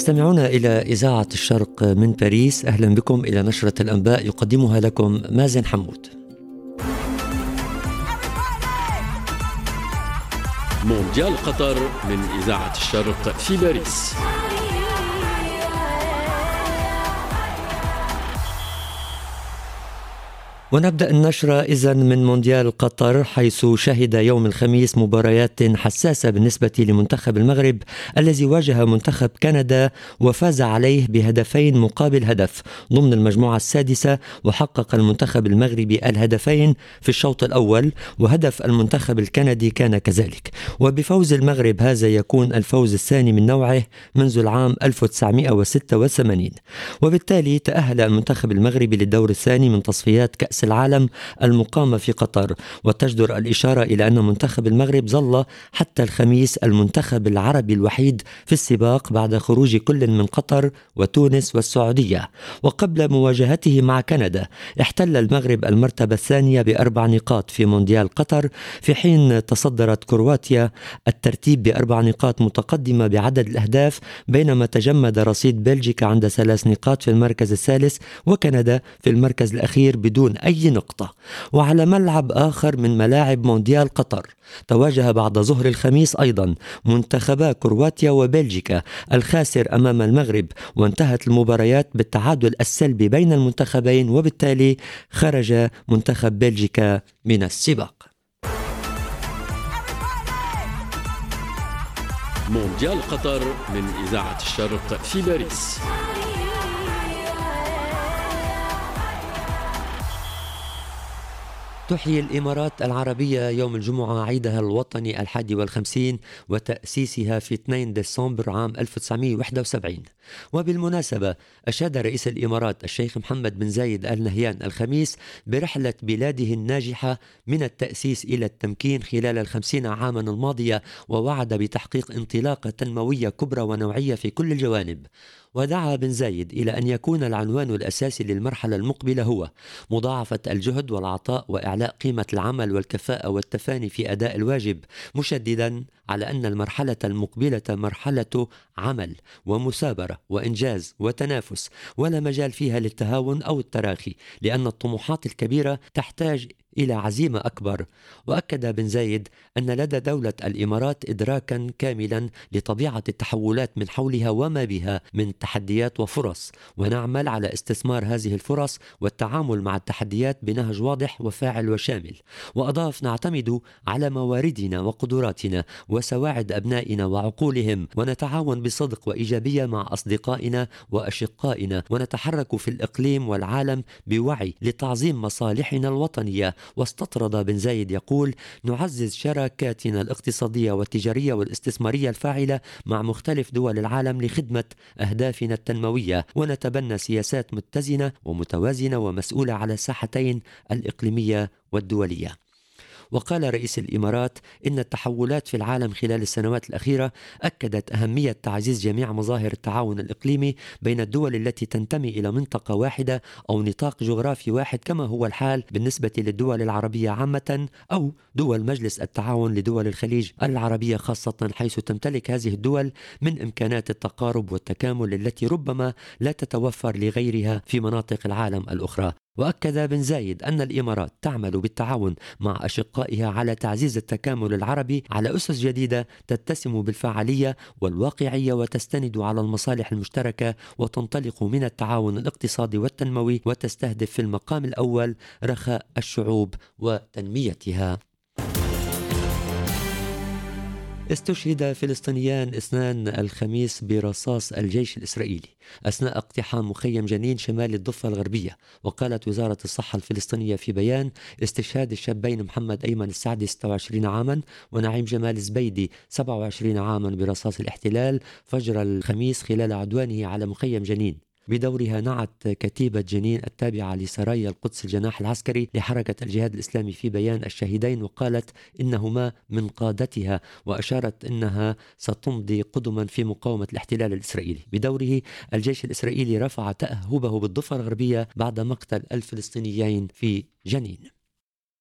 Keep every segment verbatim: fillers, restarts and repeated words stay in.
تستمعون إلى إذاعة الشرق من باريس. أهلا بكم إلى نشرة الأنباء يقدمها لكم مازن حمود. مونديال قطر من إذاعة الشرق في باريس. ونبدأ النشرة إذن من مونديال قطر، حيث شهد يوم الخميس مباريات حساسة بالنسبة لمنتخب المغرب الذي واجه منتخب كندا وفاز عليه بهدفين مقابل هدف ضمن المجموعة السادسة. وحقق المنتخب المغربي الهدفين في الشوط الأول، وهدف المنتخب الكندي كان كذلك. وبفوز المغرب هذا يكون الفوز الثاني من نوعه منذ العام ألف وتسعمائة وستة وثمانين، وبالتالي تأهل المنتخب المغربي للدور الثاني من تصفيات كأس العالم المقامة في قطر. وتجدر الإشارة إلى أن منتخب المغرب ظل حتى الخميس المنتخب العربي الوحيد في السباق بعد خروج كل من قطر وتونس والسعودية. وقبل مواجهته مع كندا احتل المغرب المرتبة الثانية بأربع نقاط في مونديال قطر، في حين تصدرت كرواتيا الترتيب بأربع نقاط متقدمة بعدد الأهداف، بينما تجمد رصيد بلجيكا عند ثلاث نقاط في المركز الثالث، وكندا في المركز الأخير بدون أي نقطة. وعلى ملعب آخر من ملاعب مونديال قطر تواجه بعد ظهر الخميس أيضا منتخبا كرواتيا وبلجيكا الخاسر أمام المغرب، وانتهت المباريات بالتعادل السلبي بين المنتخبين، وبالتالي خرج منتخب بلجيكا من السباق. مونديال قطر من إذاعة الشرق في باريس. تحيي الإمارات العربية يوم الجمعة عيدها الوطني الحادي والخمسين وتأسيسها في اثنين ديسمبر عام ألف وتسعمائة وواحد وسبعين. وبالمناسبة أشاد رئيس الإمارات الشيخ محمد بن زايد آل نهيان الخميس برحلة بلاده الناجحة من التأسيس إلى التمكين خلال الخمسين عاما الماضية، ووعد بتحقيق انطلاقة تنموية كبرى ونوعية في كل الجوانب. ودعا بن زايد إلى أن يكون العنوان الأساسي للمرحلة المقبلة هو مضاعفة الجهد والعطاء وإعلاء قيمة العمل والكفاءة والتفاني في أداء الواجب، مشددا على أن المرحلة المقبلة مرحلة عمل ومثابرة وإنجاز وتنافس، ولا مجال فيها للتهاون أو التراخي، لأن الطموحات الكبيرة تحتاج إلى عزيمة أكبر. وأكد بن زايد أن لدى دولة الإمارات إدراكا كاملا لطبيعة التحولات من حولها وما بها من تحديات وفرص، ونعمل على استثمار هذه الفرص والتعامل مع التحديات بنهج واضح وفاعل وشامل. وأضاف: نعتمد على مواردنا وقدراتنا وسواعد أبنائنا وعقولهم، ونتعاون بصدق وإيجابية مع أصدقائنا وأشقائنا، ونتحرك في الإقليم والعالم بوعي لتعظيم مصالحنا الوطنية. واستطرد بن زايد يقول: نعزز شراكاتنا الاقتصادية والتجارية والاستثمارية الفاعلة مع مختلف دول العالم لخدمة أهدافنا التنموية، ونتبنى سياسات متزنة ومتوازنة ومسؤولة على الساحتين الإقليمية والدولية. وقال رئيس الإمارات إن التحولات في العالم خلال السنوات الأخيرة أكدت أهمية تعزيز جميع مظاهر التعاون الإقليمي بين الدول التي تنتمي إلى منطقة واحدة أو نطاق جغرافي واحد، كما هو الحال بالنسبة للدول العربية عامة أو دول مجلس التعاون لدول الخليج العربية خاصة، حيث تمتلك هذه الدول من إمكانات التقارب والتكامل التي ربما لا تتوفر لغيرها في مناطق العالم الأخرى. وأكد بن زايد أن الإمارات تعمل بالتعاون مع أشقائها على تعزيز التكامل العربي على أسس جديدة تتسم بالفعالية والواقعية، وتستند على المصالح المشتركة، وتنطلق من التعاون الاقتصادي والتنموي، وتستهدف في المقام الأول رخاء الشعوب وتنميتها. استشهد فلسطينيان اثنان الخميس برصاص الجيش الإسرائيلي أثناء اقتحام مخيم جنين شمال الضفة الغربية. وقالت وزارة الصحة الفلسطينية في بيان استشهاد الشابين محمد أيمن السعدي ستة وعشرين عاما ونعيم جمال الزبيدي سبعة وعشرين عاما برصاص الاحتلال فجر الخميس خلال عدوانه على مخيم جنين. بدورها نعت كتيبة جنين التابعة لسرايا القدس الجناح العسكري لحركة الجهاد الإسلامي في بيان الشهيدين، وقالت إنهما من قادتها، وأشارت إنها ستمضي قدما في مقاومة الاحتلال الإسرائيلي. بدوره الجيش الإسرائيلي رفع تأهبه بالضفة الغربية بعد مقتل الفلسطينيين في جنين.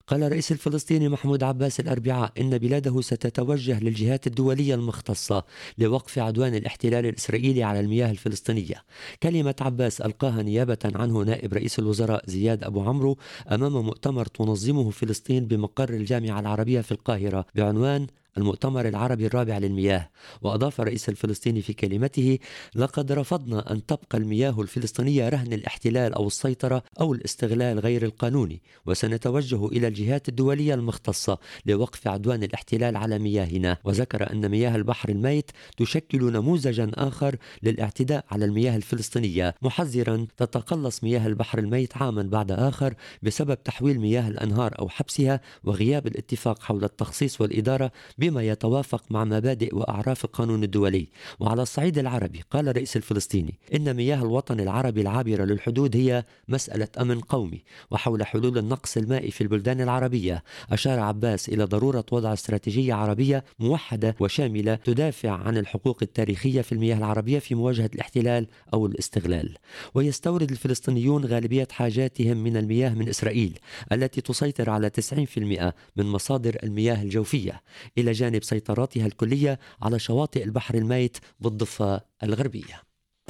قال الرئيس الفلسطيني محمود عباس الأربعاء إن بلاده ستتوجه للجهات الدولية المختصة لوقف عدوان الاحتلال الإسرائيلي على المياه الفلسطينية. كلمة عباس ألقاها نيابة عنه نائب رئيس الوزراء زياد أبو عمرو أمام مؤتمر تنظمه فلسطين بمقر الجامعة العربية في القاهرة بعنوان المؤتمر العربي الرابع للمياه. وأضاف الرئيس الفلسطيني في كلمته: لقد رفضنا أن تبقى المياه الفلسطينية رهن الاحتلال أو السيطرة أو الاستغلال غير القانوني، وسنتوجه إلى الجهات الدولية المختصة لوقف عدوان الاحتلال على مياهنا. وذكر أن مياه البحر الميت تشكل نموذجا آخر للاعتداء على المياه الفلسطينية، محذرا تتقلص مياه البحر الميت عاما بعد آخر بسبب تحويل مياه الأنهار أو حبسها وغياب الاتفاق حول التخصيص والإدارة بما يتوافق مع مبادئ وأعراف القانون الدولي. وعلى الصعيد العربي قال الرئيس الفلسطيني إن مياه الوطن العربي العابرة للحدود هي مسألة أمن قومي. وحول حلول النقص المائي في البلدان العربية أشار عباس إلى ضرورة وضع استراتيجية عربية موحدة وشاملة تدافع عن الحقوق التاريخية في المياه العربية في مواجهة الاحتلال أو الاستغلال. ويستورد الفلسطينيون غالبية حاجاتهم من المياه من إسرائيل التي تسيطر على تسعين بالمئة من مصادر المياه الجوفية، إلى جانب سيطراتها الكلية على شواطئ البحر الميت بالضفة الغربية.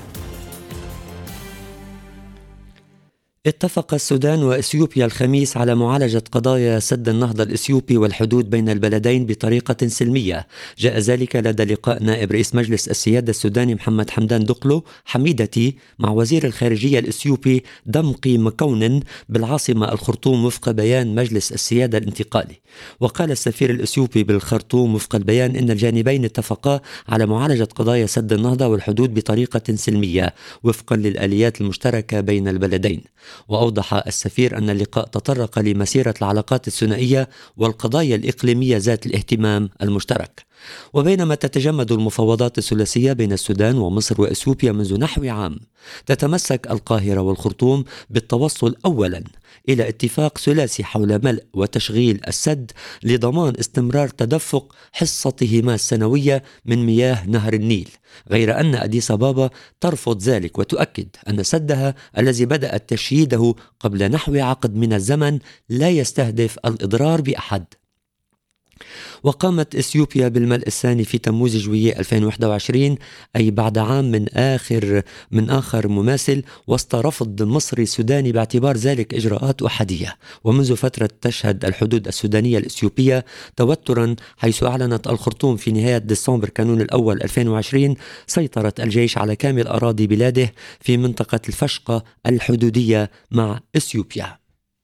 اتفق السودان وإثيوبيا الخميس على معالجة قضايا سد النهضة الإثيوبي والحدود بين البلدين بطريقة سلمية. جاء ذلك لدى لقاء نائب رئيس مجلس السيادة السوداني محمد حمدان دقلو حميدتي مع وزير الخارجية الإثيوبي دمقي مكونن بالعاصمة الخرطوم وفق بيان مجلس السيادة الانتقالي. وقال السفير الإثيوبي بالخرطوم وفق البيان إن الجانبين اتفقا على معالجة قضايا سد النهضة والحدود بطريقة سلمية وفقا للآليات المشتركة بين البلدين. وأوضح السفير أن اللقاء تطرق لمسيرة العلاقات الثنائية والقضايا الإقليمية ذات الاهتمام المشترك. وبينما تتجمد المفاوضات الثلاثية بين السودان ومصر وإثيوبيا منذ نحو عام، تتمسك القاهرة والخرطوم بالتوصل أولا إلى اتفاق ثلاثي حول ملء وتشغيل السد لضمان استمرار تدفق حصتهما السنوية من مياه نهر النيل، غير أن أديس أبابا ترفض ذلك وتؤكد أن سدها الذي بدأت تشييده قبل نحو عقد من الزمن لا يستهدف الإضرار بأحد. وقامت إثيوبيا بالملء الثاني في تموز جوية ألفين وواحد وعشرين، أي بعد عام من آخر من آخر مماثل، وسط رفض مصري سوداني باعتبار ذلك إجراءات أحادية. ومنذ فترة تشهد الحدود السودانية الإثيوبية توترا، حيث أعلنت الخرطوم في نهاية ديسمبر كانون الأول ألفين وعشرين سيطرة الجيش على كامل أراضي بلاده في منطقة الفشقة الحدودية مع إثيوبيا.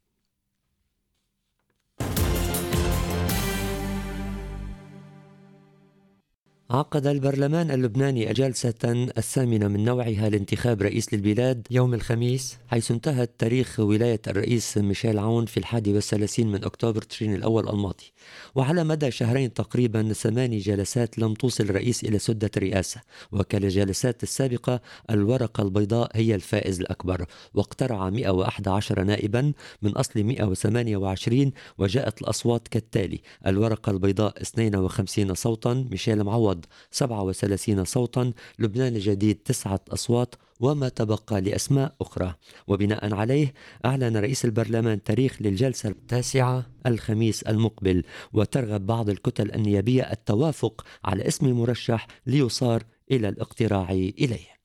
عقد البرلمان اللبناني الجلسة الثامنة من نوعها لانتخاب رئيس للبلاد يوم الخميس، حيث انتهت تاريخ ولاية الرئيس ميشيل عون في الحادي والثلاثين من أكتوبر تشرين الأول الماضي. وعلى مدى شهرين تقريبا ثماني جلسات لم توصل الرئيس إلى سدة الرئاسة، وكالجلسات السابقة الورقة البيضاء هي الفائز الأكبر، واقترع مئة وأحد عشر نائبا من أصل مئة وثمانية وعشرين، وجاءت الأصوات كالتالي: الورقة البيضاء اثنين وخمسين صوتا، ميشيل معوض سبعة وثلاثين صوتا، لبنان الجديد تسعة أصوات، وما تبقى لأسماء أخرى. وبناء عليه أعلن رئيس البرلمان تاريخ للجلسة التاسعة الخميس المقبل، وترغب بعض الكتل النيابية التوافق على اسم مرشح ليصار إلى الاقتراع إليه.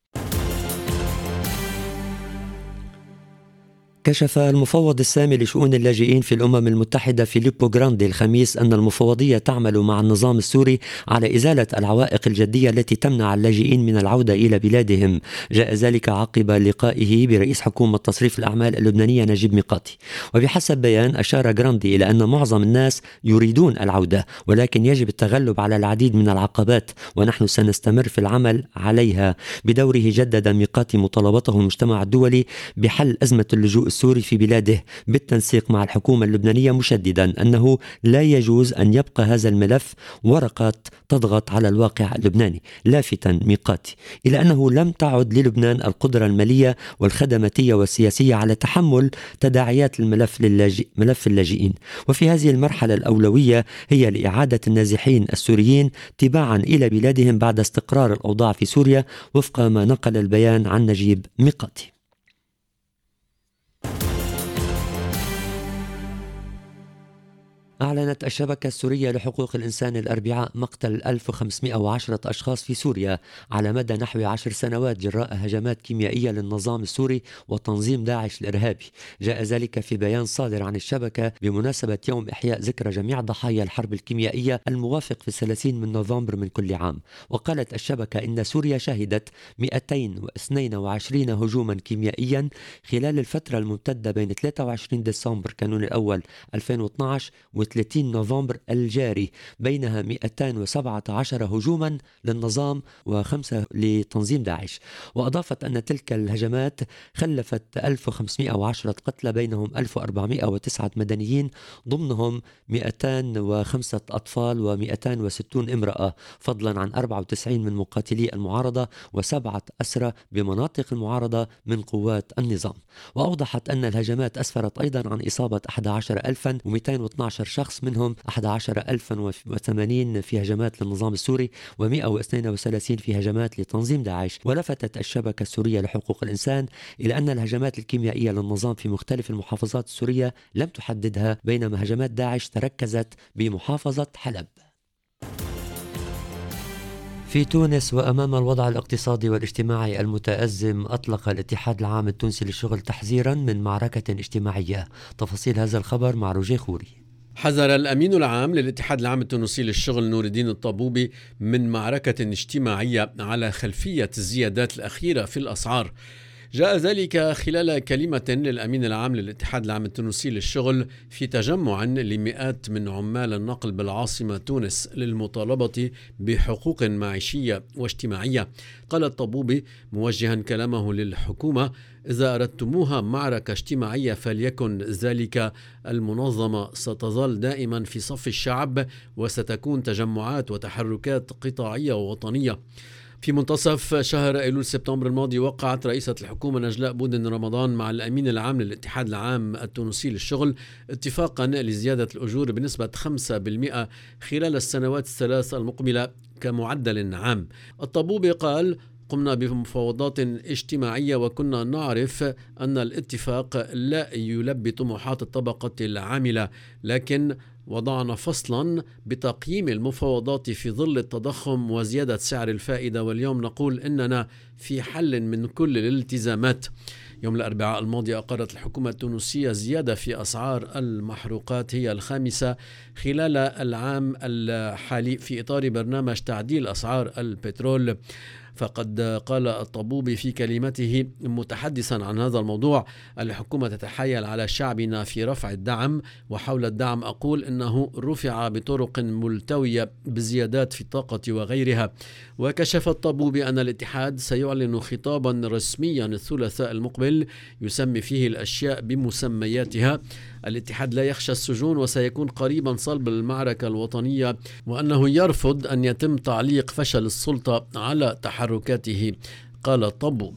كشف المفوض السامي لشؤون اللاجئين في الأمم المتحدة فيليبو غراندي الخميس أن المفوضية تعمل مع النظام السوري على إزالة العوائق الجدية التي تمنع اللاجئين من العودة إلى بلادهم. جاء ذلك عقب لقائه برئيس حكومة تصريف الأعمال اللبنانية نجيب ميقاتي. وبحسب بيان أشار غراندي إلى أن معظم الناس يريدون العودة، ولكن يجب التغلب على العديد من العقبات، ونحن سنستمر في العمل عليها. بدوره جدد ميقاتي مطالبته المجتمع الدولي بحل أزمة اللجوء السوري في بلاده بالتنسيق مع الحكومة اللبنانية، مشددا أنه لا يجوز أن يبقى هذا الملف ورقة تضغط على الواقع اللبناني، لافتا ميقاتي إلى أنه لم تعد للبنان القدرة المالية والخدماتية والسياسية على تحمل تداعيات الملف للاجئ ملف اللاجئين. وفي هذه المرحلة الأولوية هي لإعادة النازحين السوريين تباعا إلى بلادهم بعد استقرار الأوضاع في سوريا، وفق ما نقل البيان عن نجيب ميقاتي. أعلنت الشبكة السورية لحقوق الإنسان الأربعاء مقتل ألف وخمسمائة وعشرة أشخاص في سوريا على مدى نحو عشر سنوات جراء هجمات كيميائية للنظام السوري وتنظيم داعش الإرهابي. جاء ذلك في بيان صادر عن الشبكة بمناسبة يوم إحياء ذكرى جميع ضحايا الحرب الكيميائية الموافق في الثلاثين من نوفمبر من كل عام. وقالت الشبكة إن سوريا شهدت مئتين واثنين وعشرين هجوما كيميائيا خلال الفترة الممتدة بين ثلاثة وعشرين ديسمبر كانون الأول ألفين واثني عشر و ثلاثين نوفمبر الجاري، بينها مئتين وسبعة عشر هجوما للنظام وخمسة لتنظيم داعش. وأضافت أن تلك الهجمات خلفت ألف وخمسمائة وعشرة قتلى بينهم ألف وأربعمائة وتسعة مدنيين ضمنهم مئتين وخمسة أطفال ومئتين وستون امرأة، فضلا عن أربعة وتسعين من مقاتلي المعارضة وسبعة أسرى بمناطق المعارضة من قوات النظام. وأوضحت أن الهجمات أسفرت أيضا عن إصابة أحد عشر ألفا ومئتين واثني عشر شخص، منهم أحد عشر ألفا وثمانين في هجمات للنظام السوري ومئة واثنين وثلاثين في هجمات لتنظيم داعش. ولفتت الشبكة السورية لحقوق الإنسان إلى أن الهجمات الكيميائية للنظام في مختلف المحافظات السورية لم تحددها، بينما هجمات داعش تركزت بمحافظة حلب. في تونس وأمام الوضع الاقتصادي والاجتماعي المتأزم، أطلق الاتحاد العام التونسي للشغل تحذيرا من معركة اجتماعية. تفاصيل هذا الخبر مع روجيه خوري. حذر الأمين العام للاتحاد العام التونسي للشغل نور الدين الطبوبي من معركة اجتماعية على خلفية الزيادات الأخيرة في الأسعار. جاء ذلك خلال كلمة للأمين العام للاتحاد العام التونسي للشغل في تجمع لمئات من عمال النقل بالعاصمة تونس للمطالبة بحقوق معيشية واجتماعية. قال الطبوبي موجها كلامه للحكومة: إذا أردتموها معركة اجتماعية فليكن ذلك، المنظمة ستظل دائما في صف الشعب وستكون تجمعات وتحركات قطاعية ووطنية. في منتصف شهر أيلول سبتمبر الماضي وقعت رئيسة الحكومة نجلاء بودن رمضان مع الأمين العام للاتحاد العام التونسي للشغل اتفاقا لزيادة الأجور بنسبة خمسة بالمئة خلال السنوات الثلاث المقبلة كمعدل عام. الطبوبي قال: قمنا بمفاوضات اجتماعية وكنا نعرف أن الاتفاق لا يلبي طموحات الطبقة العاملة، لكن وضعنا فصلا بتقييم المفاوضات في ظل التضخم وزيادة سعر الفائدة، واليوم نقول إننا في حل من كل الالتزامات. يوم الأربعاء الماضي أقرت الحكومة التونسية زيادة في أسعار المحروقات هي الخامسة خلال العام الحالي في إطار برنامج تعديل أسعار البترول. فقد قال الطبوبي في كلمته متحدثا عن هذا الموضوع: الحكومة تتحايل على شعبنا في رفع الدعم، وحول الدعم أقول إنه رفع بطرق ملتوية بزيادات في الطاقة وغيرها. وكشف الطبوبي أن الاتحاد سيعلن خطابا رسميا الثلاثاء المقبل يسمي فيه الأشياء بمسمياتها. الاتحاد لا يخشى السجون وسيكون قريبا صلب المعركة الوطنية، وأنه يرفض أن يتم تعليق فشل السلطة على تحركاته، قال الطبوبي.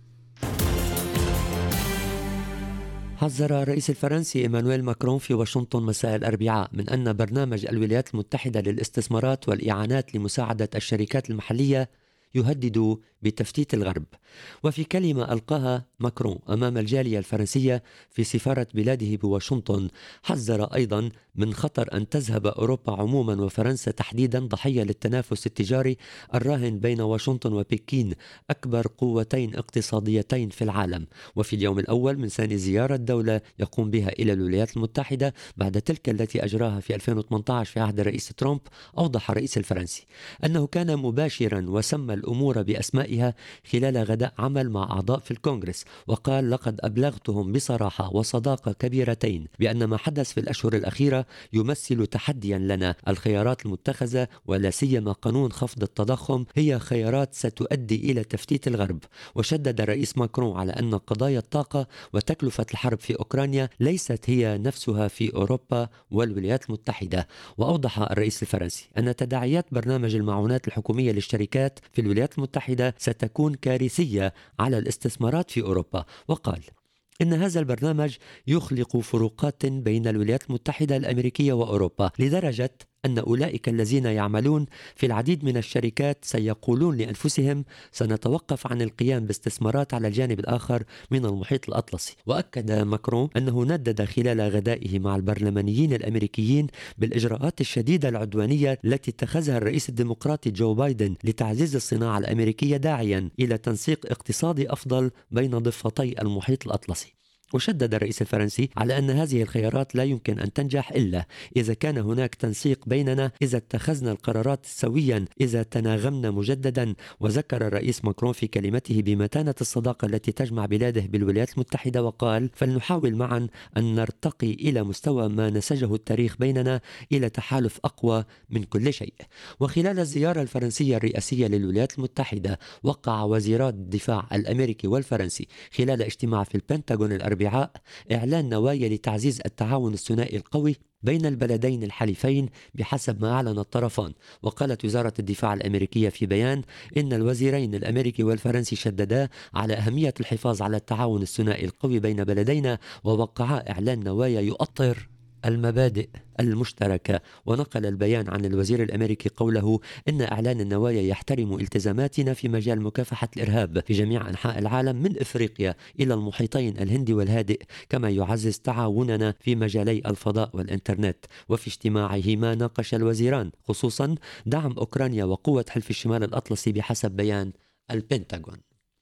حذر الرئيس الفرنسي إيمانويل ماكرون في واشنطن مساء الأربعاء من أن برنامج الولايات المتحدة للاستثمارات والإعانات لمساعدة الشركات المحلية يهدد بتفتيت الغرب. وفي كلمة ألقاها ماكرون أمام الجالية الفرنسية في سفارة بلاده بواشنطن، حذر أيضا من خطر أن تذهب أوروبا عموما وفرنسا تحديدا ضحية للتنافس التجاري الراهن بين واشنطن وبكين، أكبر قوتين اقتصاديتين في العالم. وفي اليوم الأول من ثاني زيارة دولة يقوم بها إلى الولايات المتحدة بعد تلك التي أجراها في ألفين وثمانية عشر في عهد الرئيس ترامب، أوضح الرئيس الفرنسي أنه كان مباشرا وسمى الأمور بأسمائها خلال غداء عمل مع أعضاء في الكونغرس، وقال: لقد أبلغتهم بصراحة وصداقة كبيرتين بأن ما حدث في الأشهر الأخيرة يمثل تحديا لنا. الخيارات المتخذة ولا سيما قانون خفض التضخم هي خيارات ستؤدي إلى تفتيت الغرب. وشدد الرئيس ماكرون على أن قضايا الطاقة وتكلفة الحرب في أوكرانيا ليست هي نفسها في أوروبا والولايات المتحدة. وأوضح الرئيس الفرنسي أن تداعيات برنامج المعونات الحكومية للشركات في الولايات المتحدة ستكون كارثية على الاستثمارات في أوروبا. وقال إن هذا البرنامج يخلق فروقات بين الولايات المتحدة الأمريكية وأوروبا لدرجة أن أولئك الذين يعملون في العديد من الشركات سيقولون لأنفسهم سنتوقف عن القيام باستثمارات على الجانب الآخر من المحيط الأطلسي. وأكد ماكرون أنه ندد خلال غدائه مع البرلمانيين الأمريكيين بالإجراءات الشديدة العدوانية التي اتخذها الرئيس الديمقراطي جو بايدن لتعزيز الصناعة الأمريكية، داعيا إلى تنسيق اقتصادي أفضل بين ضفتي المحيط الأطلسي. وشدد الرئيس الفرنسي على أن هذه الخيارات لا يمكن أن تنجح إلا إذا كان هناك تنسيق بيننا، إذا اتخذنا القرارات سويا، إذا تناغمنا مجددا. وذكر الرئيس ماكرون في كلمته بمتانة الصداقة التي تجمع بلاده بالولايات المتحدة، وقال: فلنحاول معا أن نرتقي إلى مستوى ما نسجه التاريخ بيننا، إلى تحالف أقوى من كل شيء. وخلال الزيارة الفرنسية الرئاسية للولايات المتحدة، وقع وزيرا الدفاع الأمريكي والفرنسي خلال اجتماع في البنتاغون الأربعاء إعلان نوايا لتعزيز التعاون الثنائي القوي بين البلدين الحليفين بحسب ما أعلن الطرفان. وقالت وزارة الدفاع الأمريكية في بيان إن الوزيرين الأمريكي والفرنسي شددا على أهمية الحفاظ على التعاون الثنائي القوي بين بلدينا، ووقعا إعلان نوايا يؤطر المبادئ المشتركة. ونقل البيان عن الوزير الأمريكي قوله إن إعلان النوايا يحترم التزاماتنا في مجال مكافحة الإرهاب في جميع أنحاء العالم من إفريقيا إلى المحيطين الهندي والهادئ، كما يعزز تعاوننا في مجالي الفضاء والإنترنت. وفي اجتماعهما ناقش الوزيران خصوصا دعم أوكرانيا وقوة حلف الشمال الأطلسي بحسب بيان البنتاغون.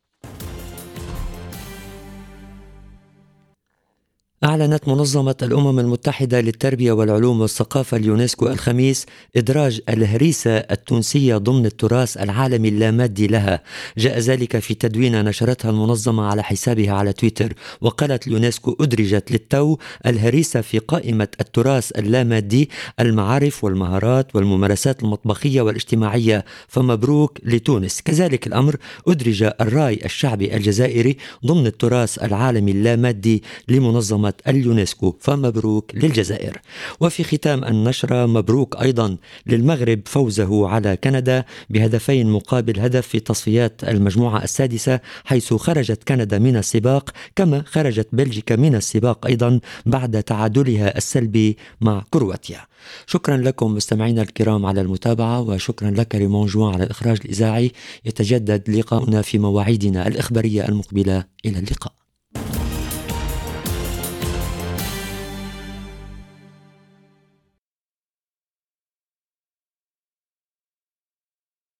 أعلنت منظمة الأمم المتحدة للتربية والعلوم والثقافة اليونسكو الخميس إدراج الهريسة التونسية ضمن التراث العالمي اللامادي لها. جاء ذلك في تدوينة نشرتها المنظمة على حسابها على تويتر. وقالت اليونسكو: أدرجت للتو الهريسة في قائمة التراث اللامادي، المعارف والمهارات والممارسات المطبخية والاجتماعية، فمبروك لتونس. كذلك الأمر أدرج الراي الشعبي الجزائري ضمن التراث العالمي اللامادي لمنظمة اليونسكو، فمبروك للجزائر. وفي ختام النشرة مبروك أيضا للمغرب فوزه على كندا بهدفين مقابل هدف في تصفيات المجموعة السادسة، حيث خرجت كندا من السباق، كما خرجت بلجيكا من السباق أيضا بعد تعادلها السلبي مع كرواتيا. شكرا لكم مستمعينا الكرام على المتابعة، وشكرا لك ريمون جوان على الإخراج الإذاعي. يتجدد لقاؤنا في مواعيدنا الإخبارية المقبلة. إلى اللقاء.